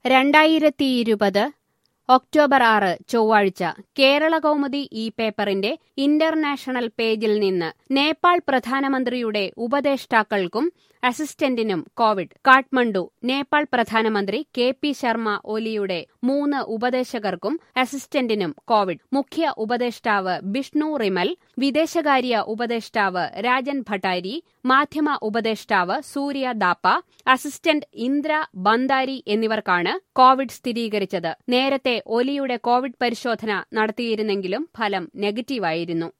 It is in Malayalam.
2020 ഒക്ടോബർ 6 ചൊവ്വാഴ്ച കേരളകൗമുദി ഈ പേപ്പറിന്റെ ഇന്റർനാഷണൽ പേജിൽ നിന്ന് നേപ്പാൾ പ്രധാനമന്ത്രിയുടെ ഉപദേഷ്ടാക്കൾക്കും അസിസ്റ്റന്റിനും കോവിഡ്. കാഠ്മണ്ഡു. നേപ്പാൾ പ്രധാനമന്ത്രി കെ.പി. ശർമ്മ ഒലിയുടെ 3 ഉപദേശകർക്കും അസിസ്റ്റന്റിനും കോവിഡ്. മുഖ്യ ഉപദേഷ്ടാവ് ബിഷ്ണു റിമൽ, വിദേശകാര്യ ഉപദേഷ്ടാവ് രാജൻ ഭട്ടാരി, മാധ്യമ ഉപദേഷ്ടാവ് സൂര്യ ദാപ്പ, അസിസ്റ്റന്റ് ഇന്ദ്ര ബന്ദാരി എന്നിവർക്കാണ് കോവിഡ് സ്ഥിരീകരിച്ചത്. നേരത്തെ ഒലിയുടെ കോവിഡ് പരിശോധന നടത്തിയിരുന്നെങ്കിലും ഫലം നെഗറ്റീവായിരുന്നു.